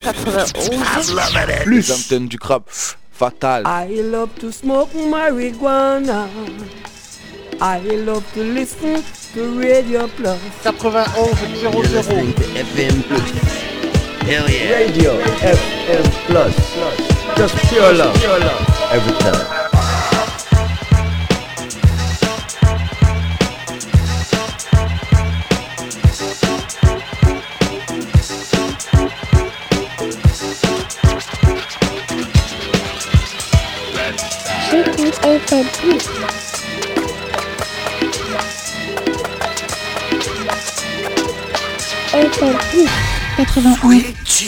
91. Les antennes du crabe fatal. I love to smoke marijuana. I love to listen to Radio Plus. 91.00 FM Plus. Hell yeah. Radio FM Plus. Just pure love. Every time. FM Plus. FM Plus. 91.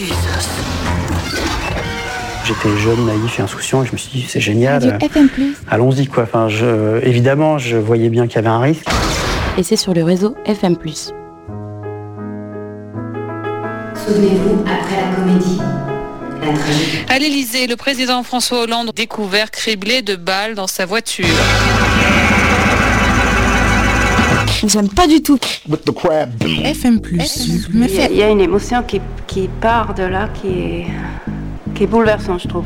J'étais jeune, naïf et insouciant et je me suis dit c'est génial. Radio FM Plus. Allons-y quoi. Enfin, évidemment, je voyais bien qu'il y avait un risque. Et c'est sur le réseau FM Plus. Souvenez-vous, après la comédie, la tragédie. À l'Élysée, le président François Hollande découvert criblé de balles dans sa voiture. J'aime pas du tout. FM Plus. Il y a une émotion qui part de là, qui est bouleversante, je trouve.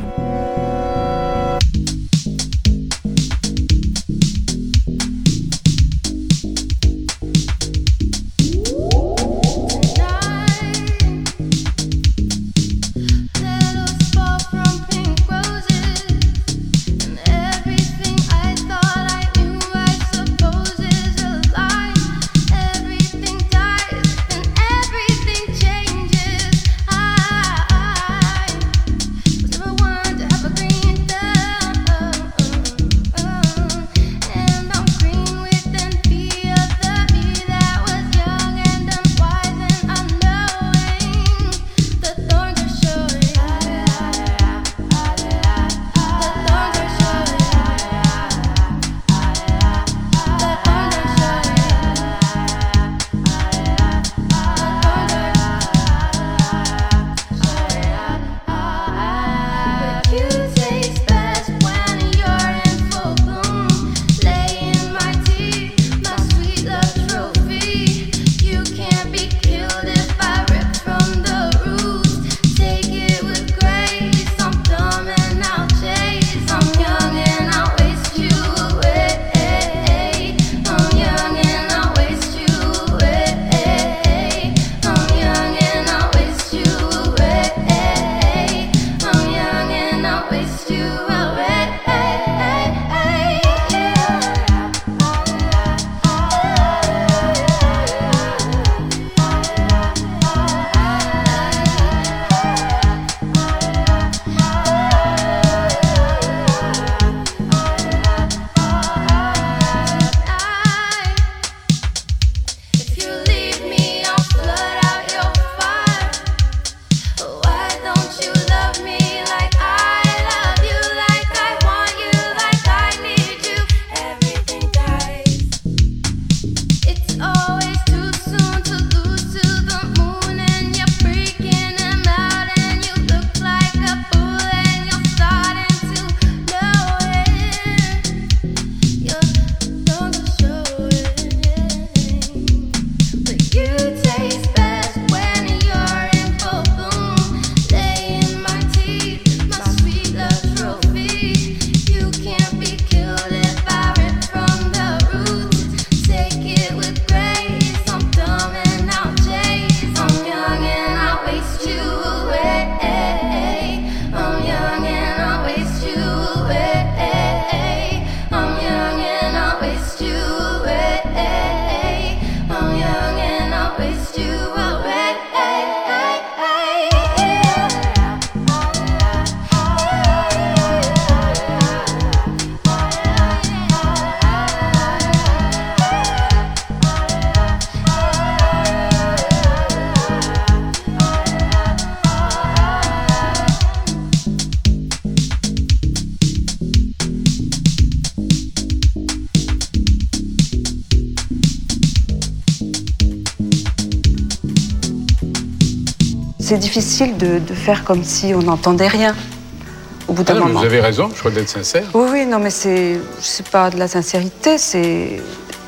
C'est difficile de faire comme si on n'entendait rien au bout d'un moment. Vous avez raison, je crois d'être sincère. Oui, non, mais c'est pas de la sincérité, c'est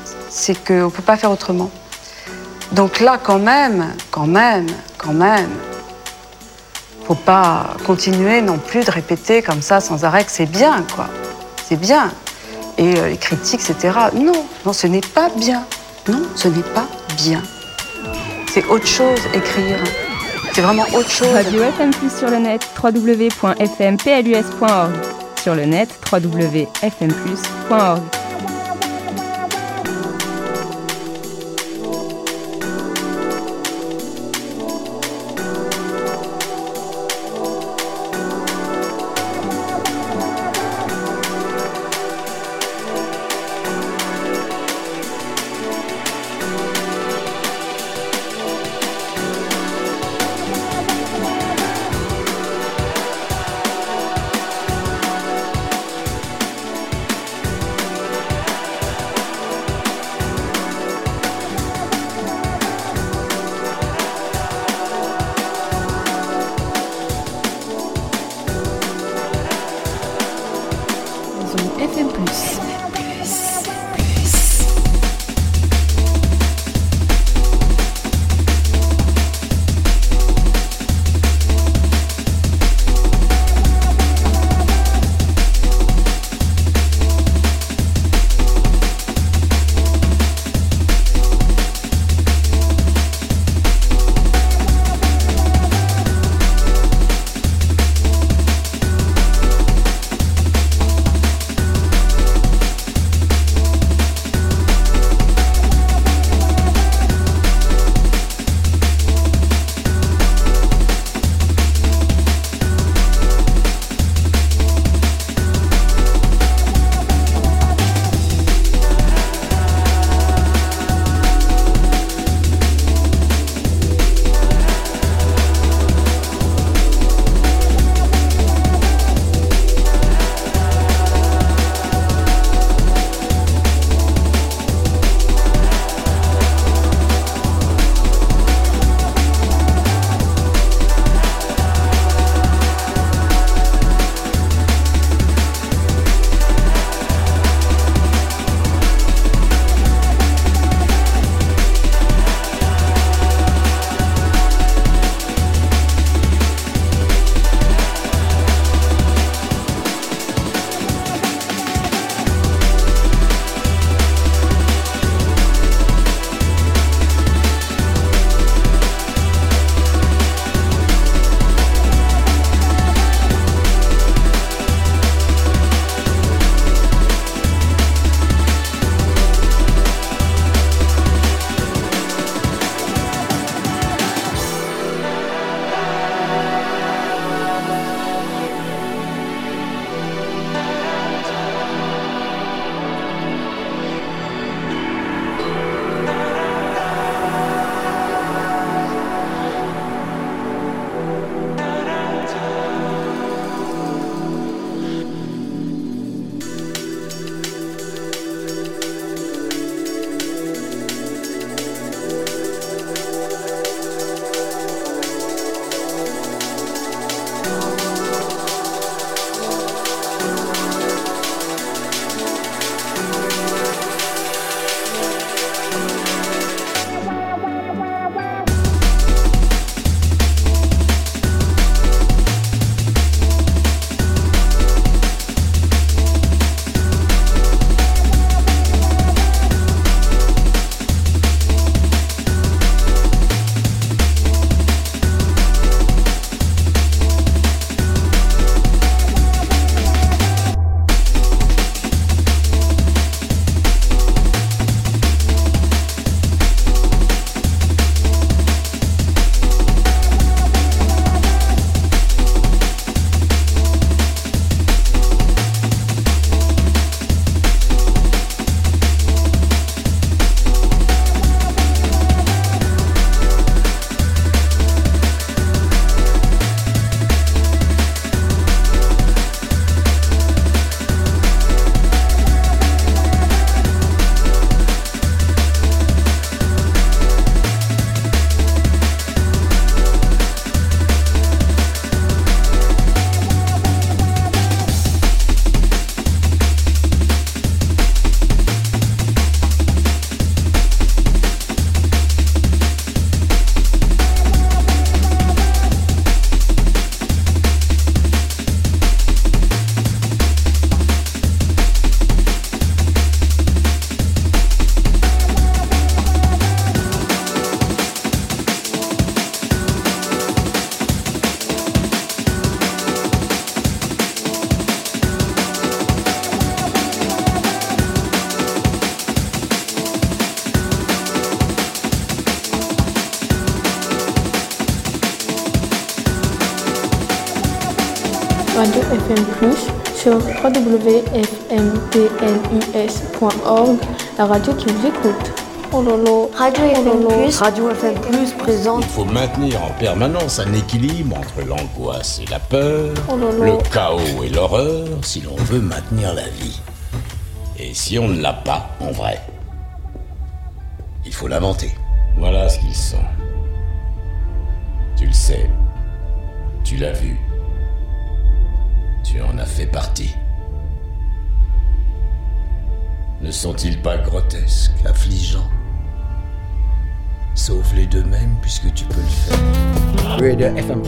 qu'on ne peut pas faire autrement. Donc là, quand même, Faut pas continuer non plus de répéter comme ça sans arrêt que c'est bien, quoi. C'est bien. Et les critiques, etc. Non, ce n'est pas bien. Non, ce n'est pas bien. C'est autre chose, écrire. C'est vraiment autre chose. Radio FM Plus sur le net, www.fmplus.org. Sur le net, www.fmplus.org. Radio FM+, sur www.fmplus.org, la radio qui vous écoute. Oh lolo. Radio FM+, Radio FM+, présente. Il faut maintenir en permanence un équilibre entre l'angoisse et la peur, lolo. le chaos et l'horreur, si l'on veut maintenir la vie. Et si on ne l'a pas, en vrai, il faut l'inventer. Voilà ce qu'ils sont. Tu le sais. Tu l'as vu. Tu en as fait partie. Ne sont-ils pas grotesques, affligeants? Sauve-les d'eux-mêmes puisque tu peux le faire. Radio FM+.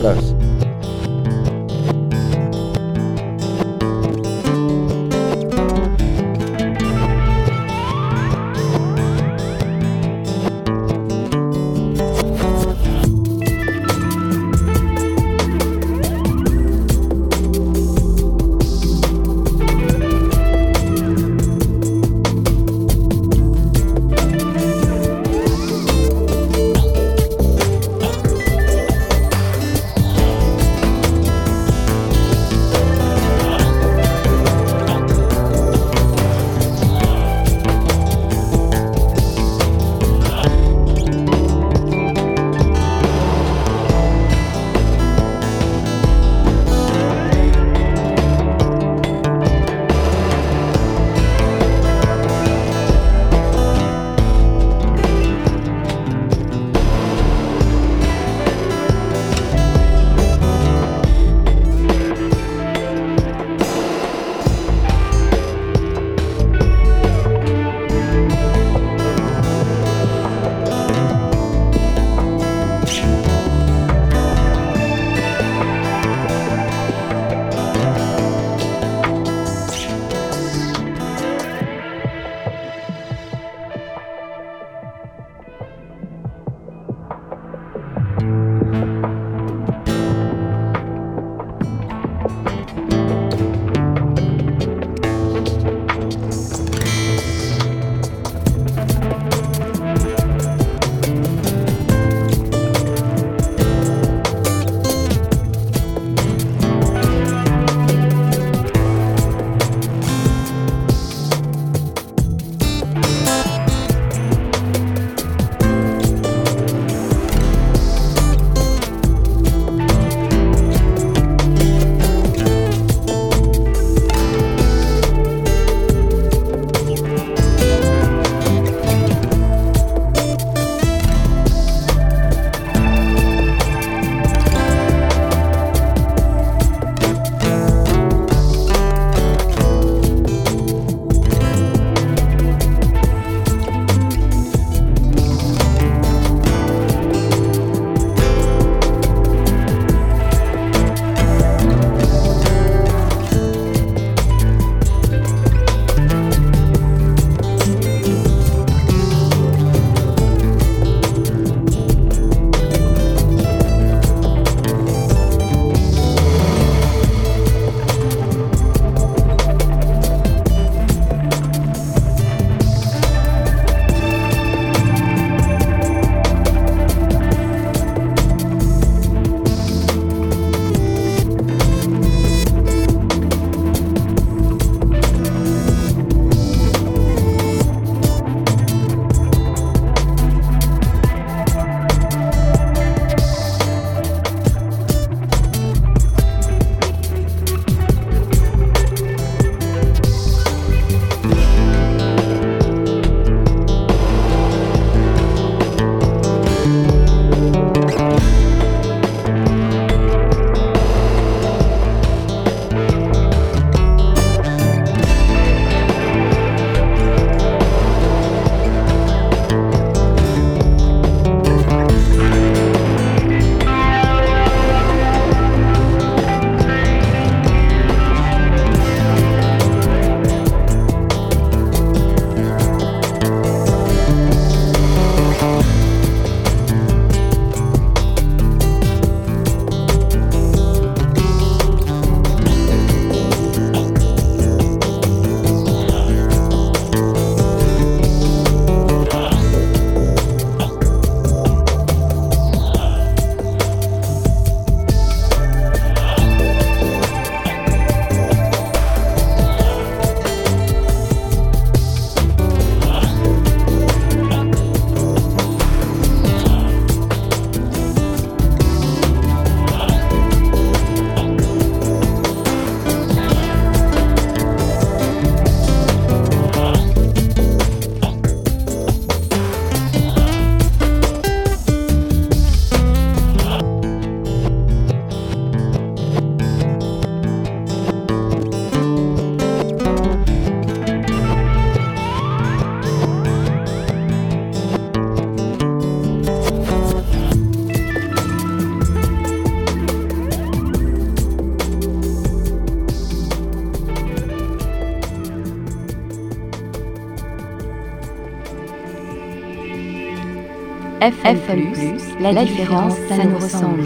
FM+, la différence, ça nous ressemble.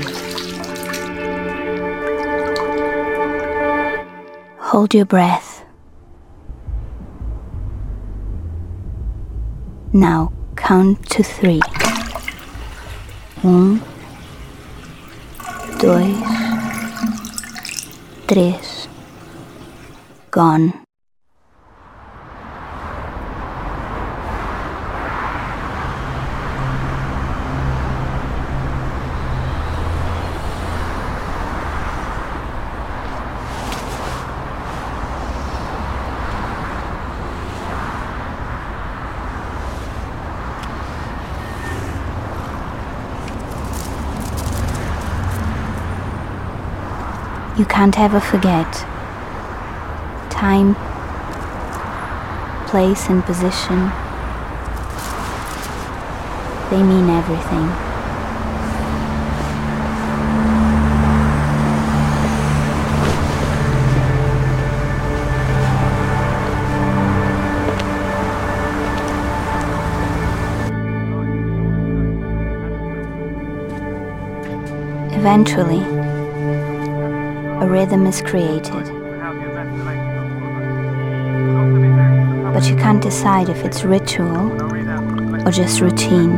Hold your breath. Now count to 3. 1, 2, 3. Gone. You can't ever forget. Time, place and position, they mean everything. Eventually, a rhythm is created. But you can't decide if it's ritual or just routine.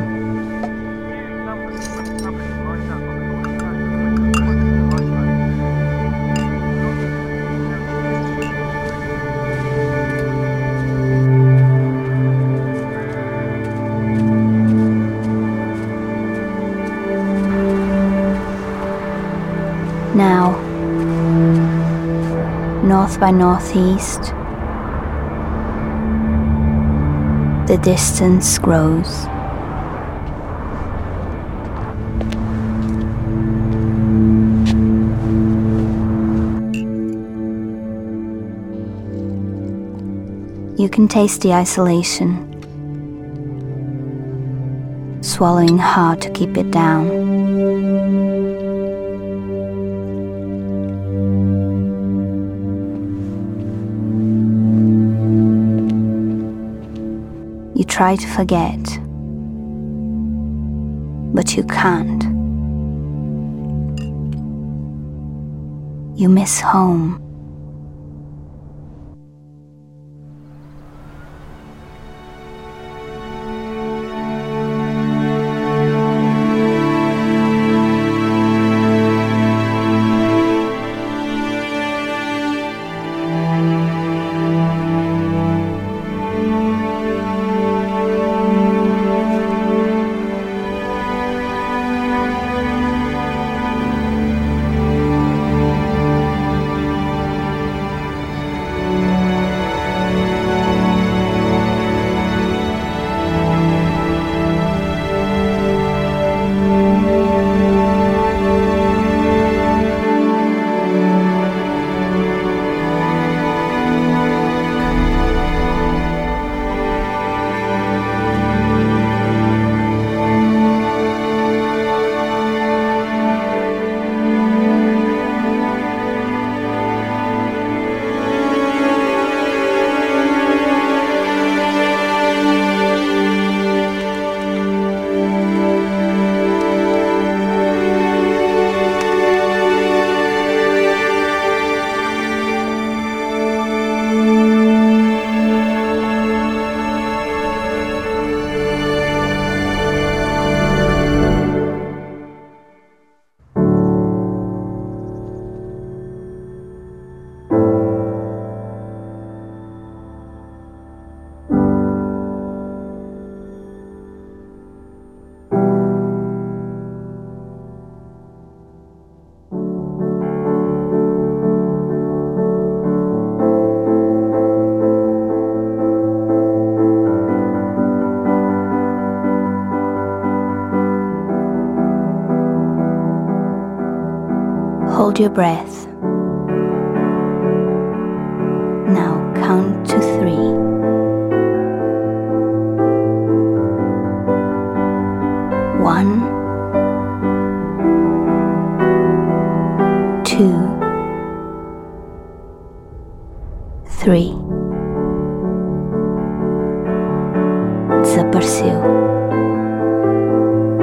Now, north by northeast, the distance grows. You can taste the isolation, swallowing hard to keep it down. You try to forget, but you can't. You miss home. Hold your breath. Now count to 3. 1, 2, 3. Desapareceu.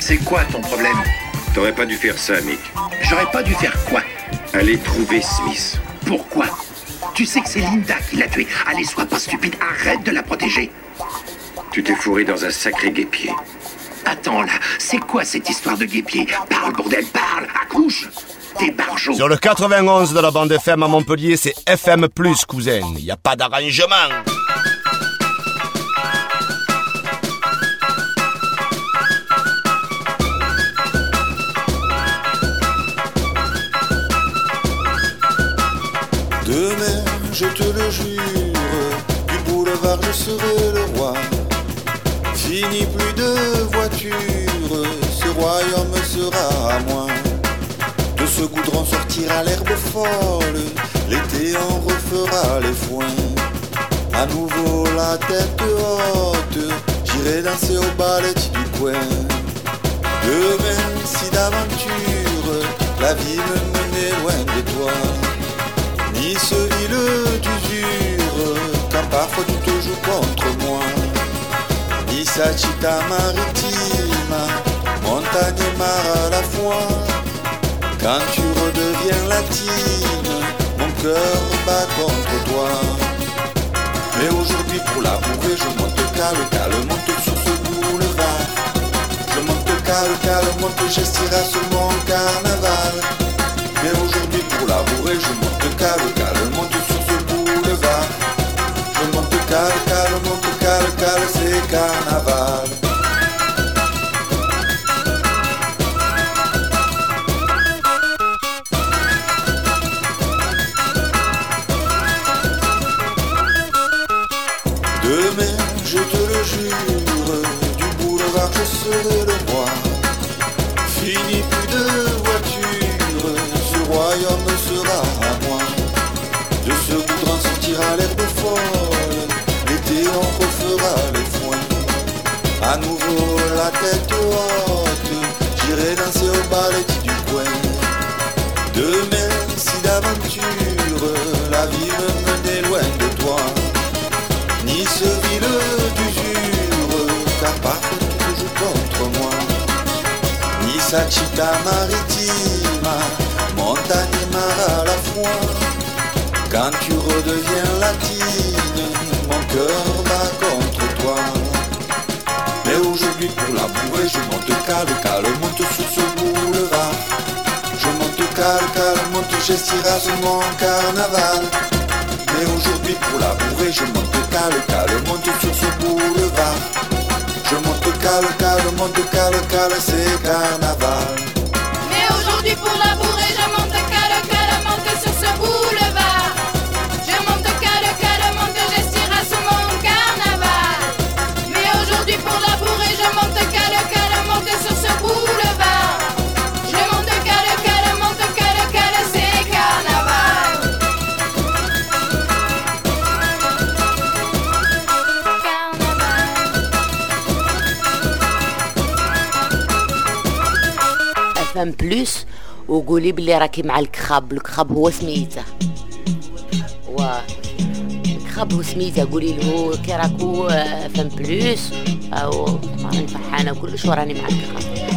C'est quoi ton problème? T'aurais pas dû faire ça, Mick. J'aurais pas dû faire quoi? Aller trouver Smith. Pourquoi? Tu sais que c'est Linda qui l'a tué. Allez, sois pas stupide, arrête de la protéger. Tu t'es fourré dans un sacré guêpier. Attends là, c'est quoi cette histoire de guêpier? Parle, bordel, parle, accouche. T'es barjot. Sur le 91 de la bande FM à Montpellier, c'est FM+, cousin. Y a pas d'arrangement. Demain, je te le jure, du boulevard je serai le roi. Fini plus de voitures, ce royaume sera à moi. De ce goudron sortira l'herbe folle, l'été on refera les foins. À nouveau la tête haute, j'irai danser au ballet du coin. Demain, si d'aventure, la vie me menait loin de toi. Nice, ville d'usure, quand parfois tu te joues contre moi. Nice, città maritime, montagne et mar à la fois. Quand tu redeviens latine, mon cœur bat contre toi. Mais aujourd'hui pour la bourrée, je monte cale, monte sur ce boulevard. Je monte cale, monte, j'estira sur mon carnaval. Mais aujourd'hui pour la bourrée, je monte cale, monte sur ce boulevard. Je monte cale, c'est carnaval. Demain, je te le jure, du boulevard je serai le roi. Fini plus de voitures, ce royaume sera à moi. De ce goudron sortira l'herbe folle, l'été on refera les foins. À nouveau la tête haute, j'irai danser au ballet du coin. Demain, si d'aventure, la vie me menait loin de toi. Nice, ville d'usure, car parfois tu te joues contre moi. Nice, città maritime, montagne et mar à la fois. Quand tu redeviens latine, mon cœur bat contre toi. Mais aujourd'hui pour la bourrée, je monte cale, monte sur ce boulevard. Je monte cale, monte, j'estira sur mon carnaval. Mais aujourd'hui pour la bourrée, je monte cale, monte sur ce boulevard. Je monte cale, monte cale, c'est carnaval. Mais aujourd'hui pour la bourrée, je monte cale, monte sur ce boulevard. Je monte cale, monte, j'estira sur mon carnaval. Mais aujourd'hui pour la bourrée, je monte cale, monte sur ce boulevard. Je monte cale, monte cale, c'est carnaval. FM بلس وقولي بلي راكي مع الكخاب هو سميته الكخاب هو سميته قولي له كي راكو FM بلس او راني فرحانه كلش وراني مع الكخاب.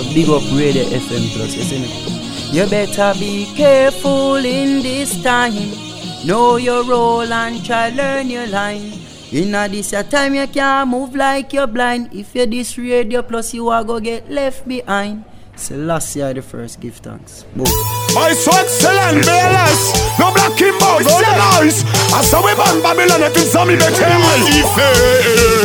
Big up Radio FM Plus, you see me? You better be careful in this time. Know your role and try learn your line. In this your time you can't move like you're blind. If you this Radio Plus you are go get left behind. Selassie the first, give thanks. Move. My so excellent, BLS. No black Kimbo, it's nice. I saw we ban Babylon et tout ça mi betel. Il fait.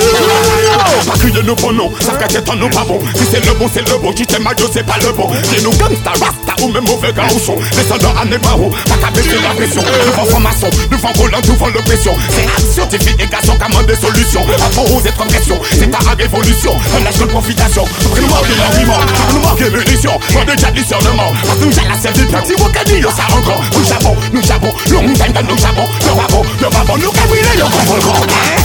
Pas crier nous pour nous, ça fait que nous pas bon. Si c'est le bon, qui t'aime Mario, c'est pas le bon. J'ai nous gangsta, rasta ou même mauvais garçon. Descendant à Nebaro, pas qu'à baisser la pression. Devant formation, devant volant, devant l'oppression. C'est scientifique et garçon qui amène des solutions. Avant aux être en pression, c'est ta révolution. Un âge de profitation. Après nous marquer l'argument, nous marquer munitions. Pas de déjà discernement, parce que nous allons servir. Si vous qu'avez dit, ça encore. Nous savons, long time que nous savons. Le babon, nous qu'avez le volcan.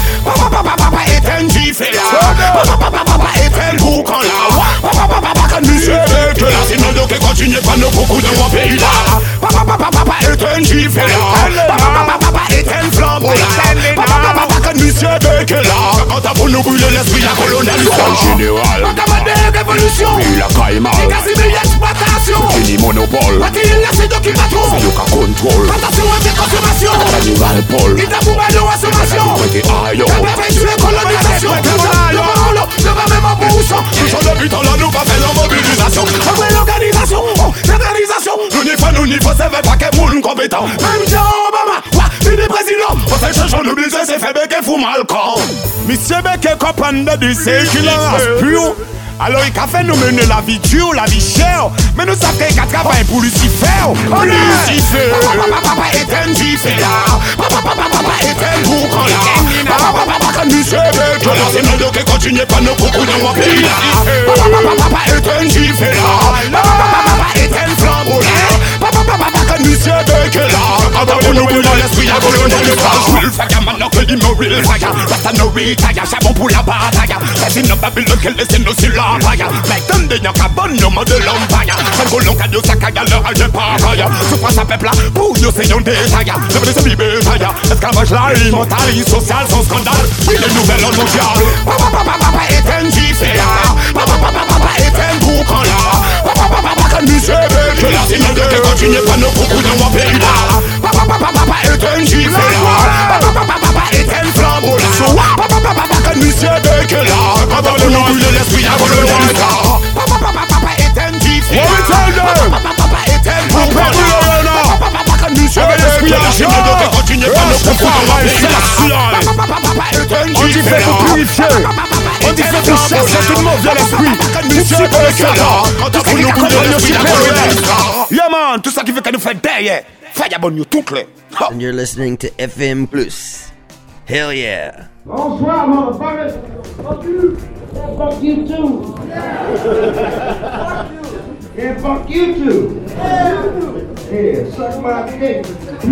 Papa est un gifé là. Papa est un boucan là. Papa quand nous sommes que là, c'est nous qui continuons pas nos beaucoup dans mon pays là. Papa est un gifé là. Papa est un flambeau là. Papa quand nous sommes que là. Quand t'as pour nous brûler l'esprit, la colonisation générale. Papa de révolution. Puis la caïma. Exploitation. Fini monopole. Pati c'est d'occupation. C'est le cas contrôle. Attention à tes consommations. Cannibal Paul. Il t'a pour mal de consommation. Prêtez aïe. Perpétuer colonisation. Le va même en poussant. Toujours depuis temps là nous pas fait la mobilisation. Après l'organisation. Centralisation. Nous n'y faut c'est pas qu'un monde compétent. Même Jean Obama. Il est président. On s'est changé nous business c'est fait bec et fou mal quand. Monsieur bec et comprendre de c'est qu'il en reste pur. Alors il a fait nous mener la vie dure, la vie chère. Mais nous savons qu'il y a travail pour Lucifer. Lucifer. Papa est un gifé là. Papa est un boucan là. Papa quand nous sommes que là c'est nous qui continuons pas nos coucous dans mon pays là. Papa est un gifé là. Papa est un flambeau là. Papa quand nous sommes que là. Quand on nous brûle l'esprit à colonel de France. Will fire man que il me real fire. Rasta no retire, charbon pour la bataille. C'est une Babylone qui laisse nous sur la. Mais donne des gens qui abonnent nos modes de l'empire. C'est le long cadeau, ça caille à l'heure, je parle. Souffrance à peuple là, pour nous c'est un détail. Le vrai c'est bébé, esclavage là, immortalité sociale, sans scandale. Oui, les nouvelles en mondial. Papa est un gifé là. Papa est un boucan là. Papa quand nous sommes que là, c'est nous qui continuons pas nos coucous dans mon pays là. Papa est un gifé là. Papa est un flambeau là. Papa quand nous sommes que là. Quand on nous brûle l'esprit à voler. Papa est un gifé. Papa est un boucan là. Papa quand nous sommes que là, c'est nous qui continuons pas nos coucous dans mon pays là. Papa est un gifé. On dit fait pour purifier. On dit fait pour chasser tout le monde via l'esprit. Nous sommes que là. Quand on nous brûle l'esprit à voler. Yeah man, tout ça qui fait que nous fait derrière. Fire bon you tout clair. And you're listening to FM Plus. Hell yeah. Bonsoir, motherfuckers. Fuck you. Yeah, fuck you too. Yeah, fuck you too. Yeah, suck my dick.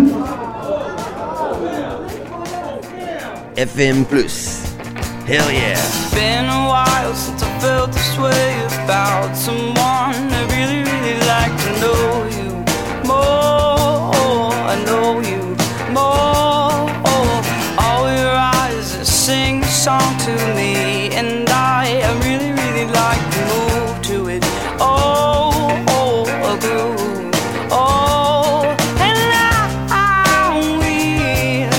FM Plus. Hell yeah. Been a while since I felt this way about someone. I really, really like to know you more. I know you more. All your eyes sing a song to me, and I really, really like to move to it. Oh, a groove. Oh, and I will.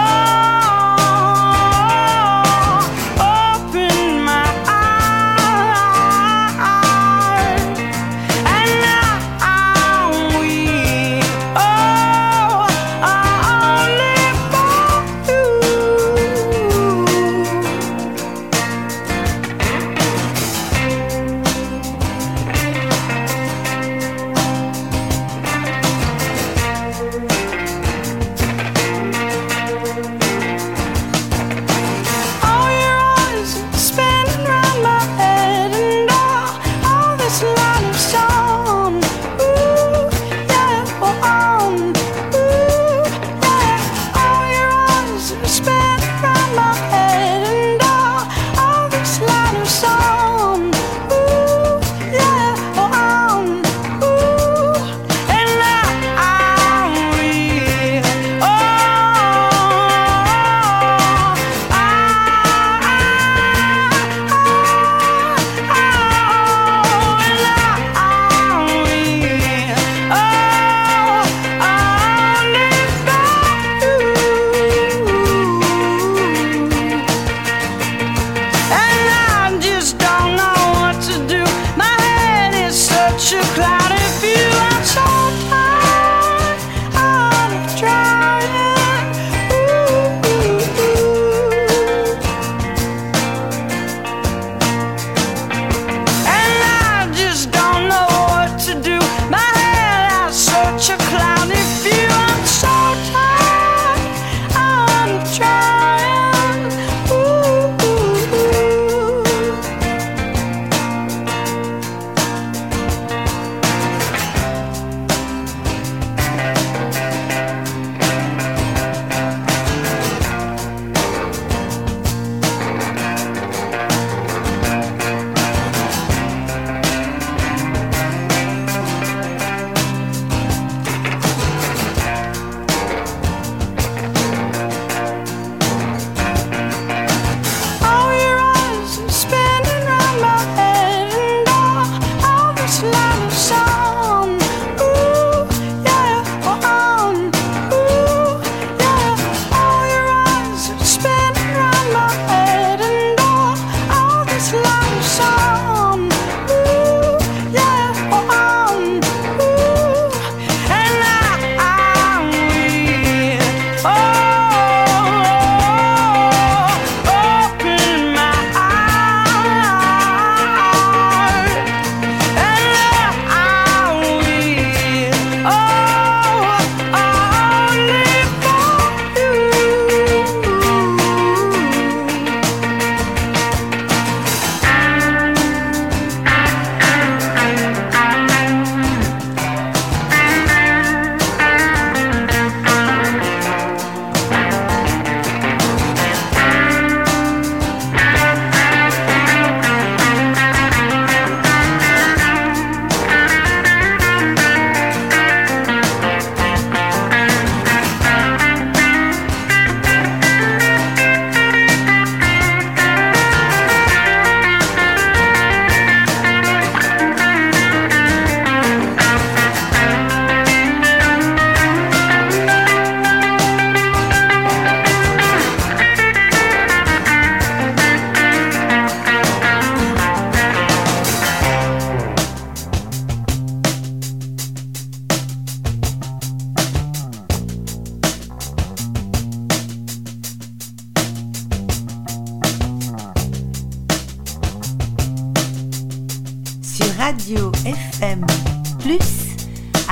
Open my eyes, and I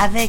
avec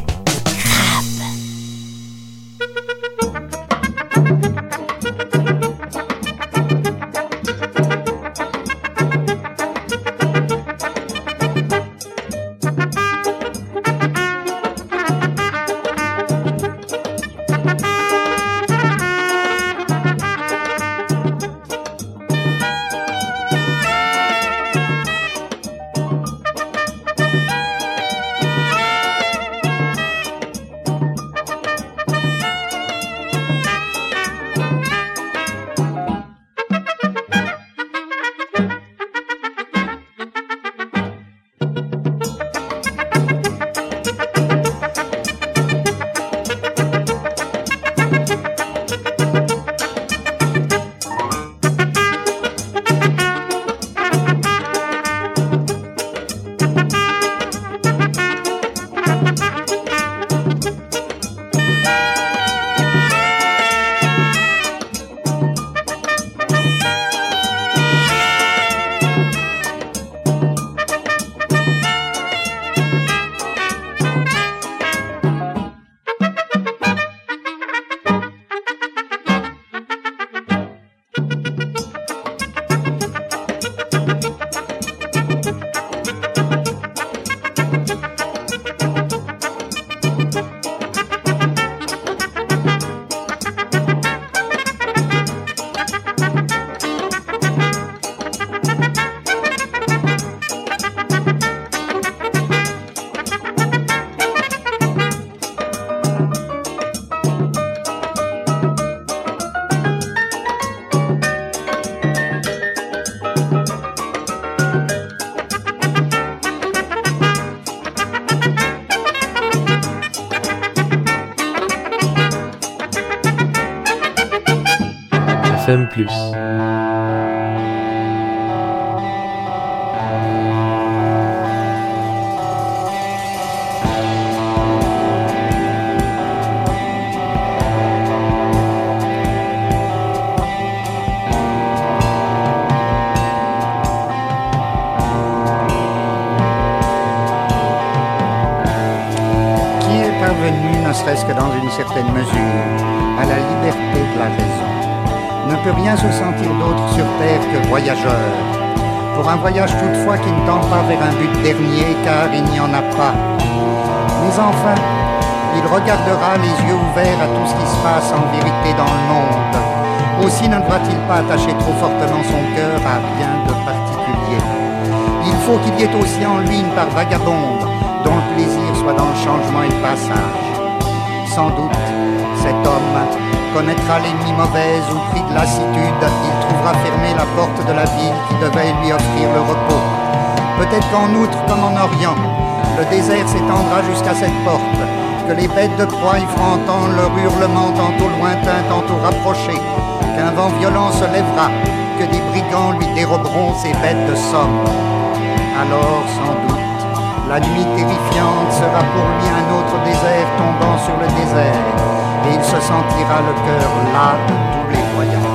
FM+. Ne serait-ce que dans une certaine mesure, à la liberté de la raison, ne peut rien se sentir d'autre sur terre que voyageur, pour un voyage toutefois qui ne tend pas vers un but dernier, car il n'y en a pas. Mais enfin, il regardera les yeux ouverts à tout ce qui se passe en vérité dans le monde. Aussi ne devra-t-il pas attacher trop fortement son cœur à rien de particulier. Il faut qu'il y ait aussi en lui une part vagabonde, dont le plaisir soit dans le changement et le passage. Sans doute, cet homme connaîtra l'ennemi mauvaise ou pris de lassitude, il trouvera fermée la porte de la ville qui devait lui offrir le repos. Peut-être qu'en outre, comme en Orient, le désert s'étendra jusqu'à cette porte, que les bêtes de proie y feront entendre leur hurlement tantôt lointain, tantôt rapproché, qu'un vent violent se lèvera, que des brigands lui déroberont ses bêtes de somme. Alors, sans doute, la nuit terrifiante sera pour lui un autre désert tombant sur le désert, et il se sentira le cœur las de tous les voyages.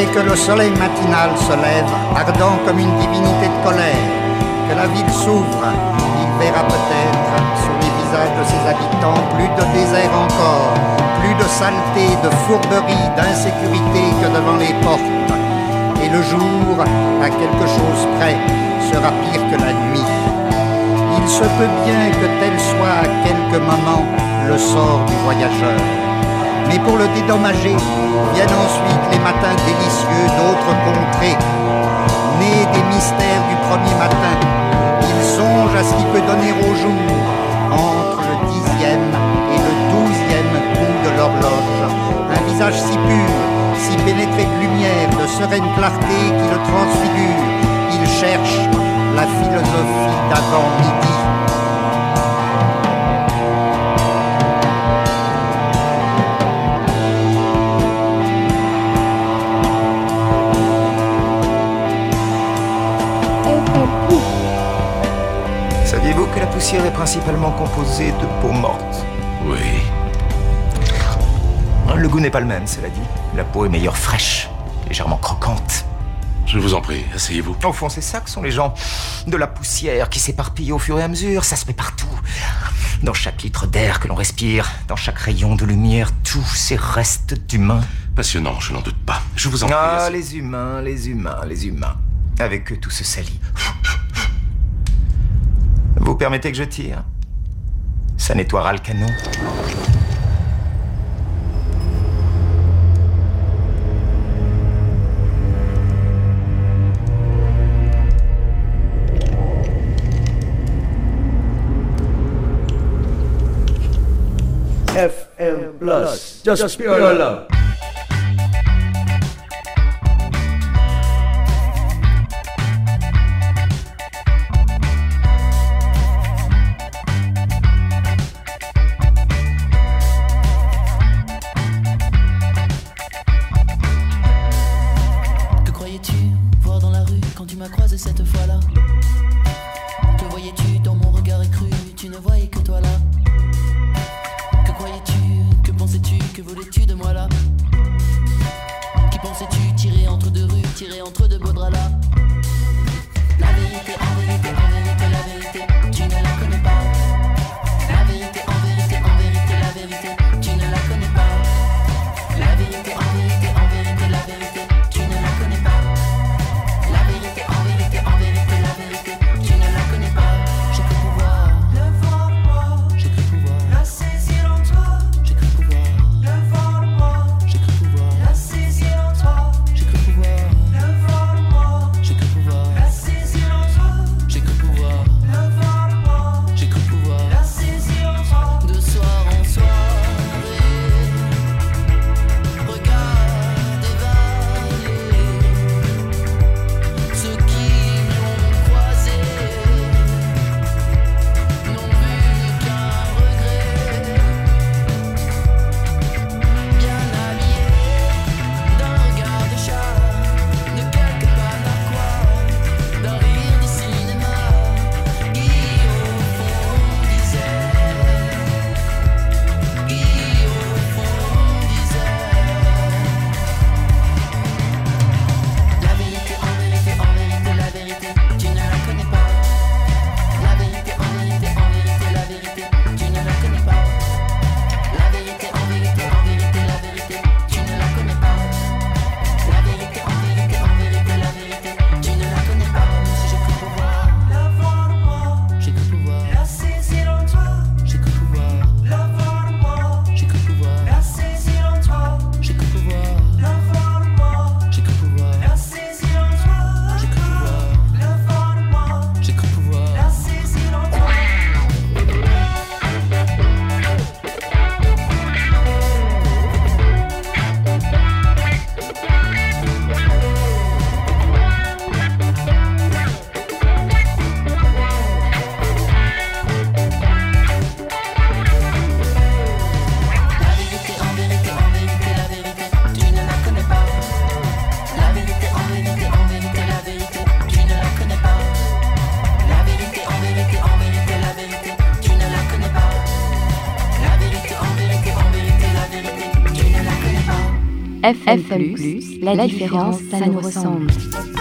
Dès que le soleil matinal se lève, ardent comme une divinité de colère, que la ville s'ouvre, il verra peut-être sur les visages de ses habitants plus de désert encore, plus de saleté, de fourberie, d'insécurité que devant les portes. Et le jour, à quelque chose près, sera pire que la nuit. Il se peut bien que tel soit à quelques moments le sort du voyageur. Mais pour le dédommager, viennent ensuite les matins délicieux d'autres contrées. Nés des mystères du premier matin, il songe à ce qui peut donner au jour, entre le 10e et le 12e coup de l'horloge. Un visage si pur, si pénétré de lumière, de sereine clarté qui le transfigure. Il cherche la philosophie d'avant midi. Saviez-vous que la poussière est principalement composée de peau morte? Oui. Le goût n'est pas le même, cela dit. La peau est meilleure fraîche, légèrement croquante. Je vous en prie, asseyez-vous. Au fond, c'est ça que sont les gens de la poussière qui s'éparpillent au fur et à mesure. Ça se met partout. Dans chaque litre d'air que l'on respire, dans chaque rayon de lumière, tous ces restes d'humains. Passionnant, je n'en doute pas. Je vous en prie. Ah, les humains, les humains, les humains. Avec eux, tout se salit. Vous permettez que je tire? Ça nettoiera le canon. FM Plus, just pure love. Que croyais-tu voir dans la rue quand tu m'as croisé cette fois-là? Que voyais-tu dans mon regard écru? Tu ne voyais que toi là. Que croyais-tu? Que pensais-tu? Que voulais-tu de moi là? Qui pensais-tu tirer entre deux rues, tirer entre deux beaux draps là? La vérité, en vérité, en vérité, la vérité, tu ne la connais pas. La vérité, en vérité, en vérité, la vérité, tu ne la connais pas. La vérité, en vérité, en vérité, la vérité, tu ne la connais pas. La vérité, en vérité, en vérité, la vérité, tu ne la connais pas. J'ai cru pouvoir le voir moi, j'ai cru pouvoir la saisir en toi, j'ai cru pouvoir le voir moi, j'ai cru pouvoir la saisir en toi, j'ai cru pouvoir le voir moi, j'ai FM+, la différence, ça nous ressemble.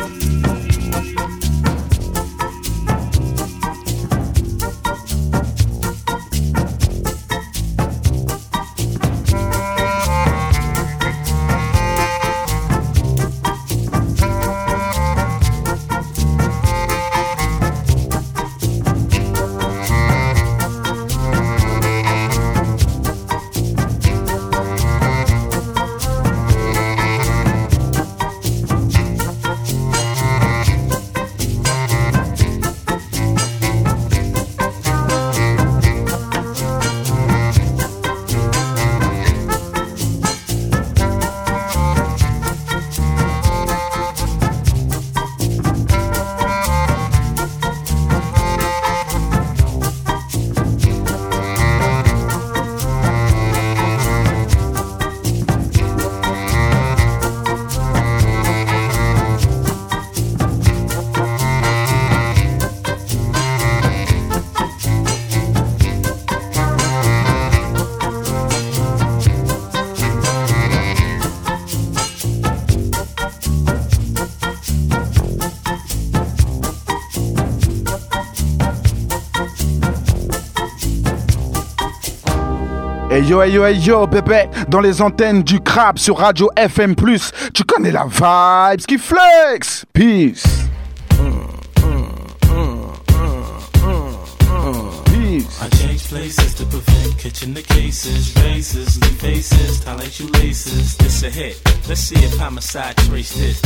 Hey yo, bébé, dans les antennes du crabe sur Radio FM+, tu connais la vibes qui flex. Peace. I change places to prevent catching the cases, races, leave faces, tie like shoelaces. This a hit. Let's see if homicide trace this.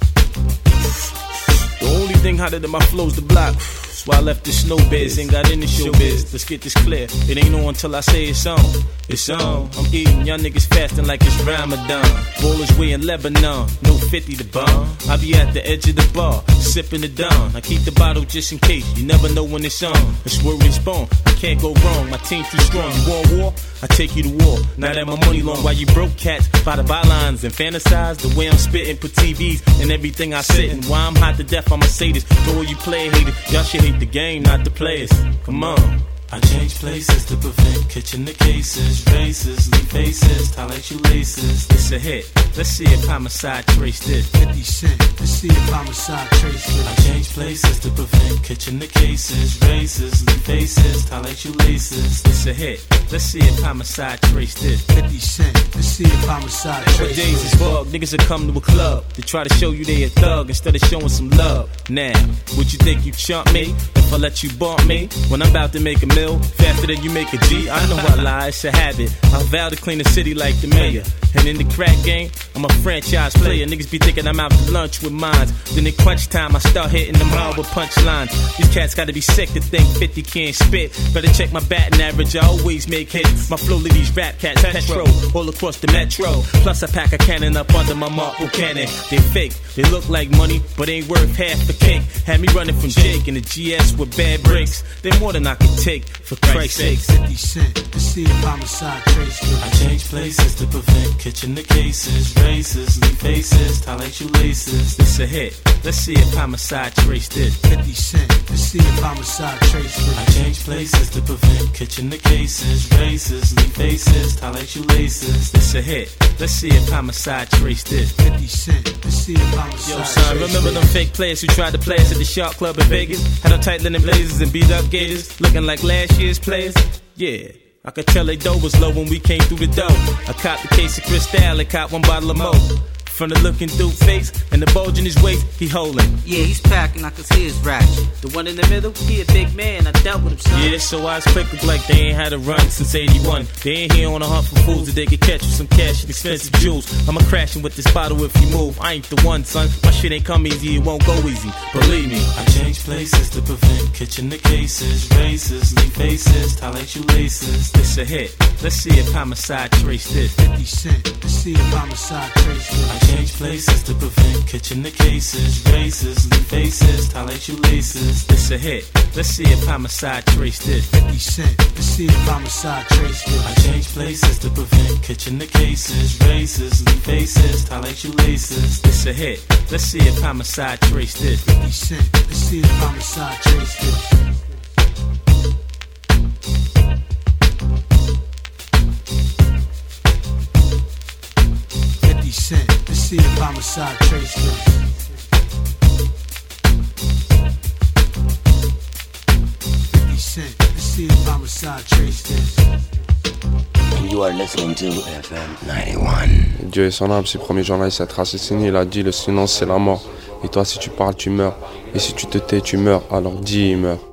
The only thing hotter than my flow's the block. That's why I left the snow beds, ain't got in the showbiz. Let's get this clear, it ain't on until I say it's on. It's on, I'm eating, y'all niggas fasting like it's Ramadan. Ballers way in Lebanon, no 50 to bomb. I be at the edge of the bar, sipping the Dawn. I keep the bottle just in case, you never know when it's on. It's word is born, I can't go wrong, my team too strong. You want war? I take you to war. Now that my money long, while you broke cats by the bylines and fantasize the way I'm spitting, put TVs and everything I sit in. Why I'm hot to death, I'ma say this. To all you play haters, y'all should hate the game, not the players. Come on. I change places to prevent catching the cases, races, leave faces, tie like shoelaces. It's a hit. Let's see if homicide trace this. 50 Cent. Let's see if homicide trace this. I change places to prevent catching the cases, races, leave faces, tie like shoelaces. It's a hit. Let's see if homicide trace this. 50 Cent. Let's see if homicide trace this. Days is bug. Niggas will come to a club to try to show you they a thug instead of showing some love. Now, would you think you chump me if I let you bump me when I'm about to make a meal faster than you make a G? I know I lie, it's a habit. I vow to clean the city like the mayor. And in the crack game, I'm a franchise player. Niggas be thinking I'm out to lunch with mines. Then in crunch time, I start hitting them hard with punchlines. These cats gotta be sick to think 50 can't spit. Better check my batting average, I always make hits. My flow lead these rap cats petro all across the metro. Plus I pack a cannon up under my Marple cannon. They fake, they look like money, but ain't worth half the cake. Had me running from Jake in the GS with bad breaks. They more than I can take, for Christ's sake. 50 Cent, to see if homicide trace it. I change places to prevent catching the cases, races, leave faces, tie like shoelaces. This a hit. Let's see if homicide trace this. 50 Cent, to see if homicide trace it. I change places to prevent catching the cases, races, leave faces, tie like shoelaces. This a hit. Let's see if homicide trace this. 50 Cent, to see if homicide. Yo, son, remember them fake players who tried to play us at the Shark Club in Vegas? Had on tight linen blazers and beat up gators, looking like last year's players? Yeah. I could tell they dough was low when we came through the door. I copped a case of Cristal and copped one bottle of Mo. From the looking through face and the bulge in his waist, he holding. Yeah, he's packing, I can see his ratchet. The one in the middle, he a big man, I dealt with him, son. Yeah, so I was quick like they ain't had a run since 81. They ain't here on a hunt for fools that they could catch with some cash and expensive jewels. I'ma crashing with this bottle if you move. I ain't the one, son. My shit ain't come easy, it won't go easy. Believe me, I change places to prevent catching the cases, races, leave faces, tie like shoelaces. This a hit. Let's see if homicide trace this. 50 Cent, let's see if homicide trace this. Change places to prevent catching the cases, races, leave faces, tie like shoelaces. This a hit. Let's see if homicide trace this. 50 Cent. Let's see if homicide trace this. I change places to prevent catching the cases, races, leave faces, tie like shoelaces. This a hit. Let's see if homicide trace this. 50 Cent. Let's see if homicide trace this. see if homicide trace this. Let's see if homicide trace this. You are listening to FM 91. Dieu est son âme, ses premiers journalistes à être assassiné, il a dit le silence c'est la mort. Et toi si tu parles tu meurs. Et si tu te tais tu meurs, alors dis il meurt.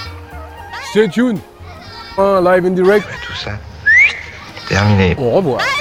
Stay tuned. Live in direct. Tout ça, terminé. Au revoir.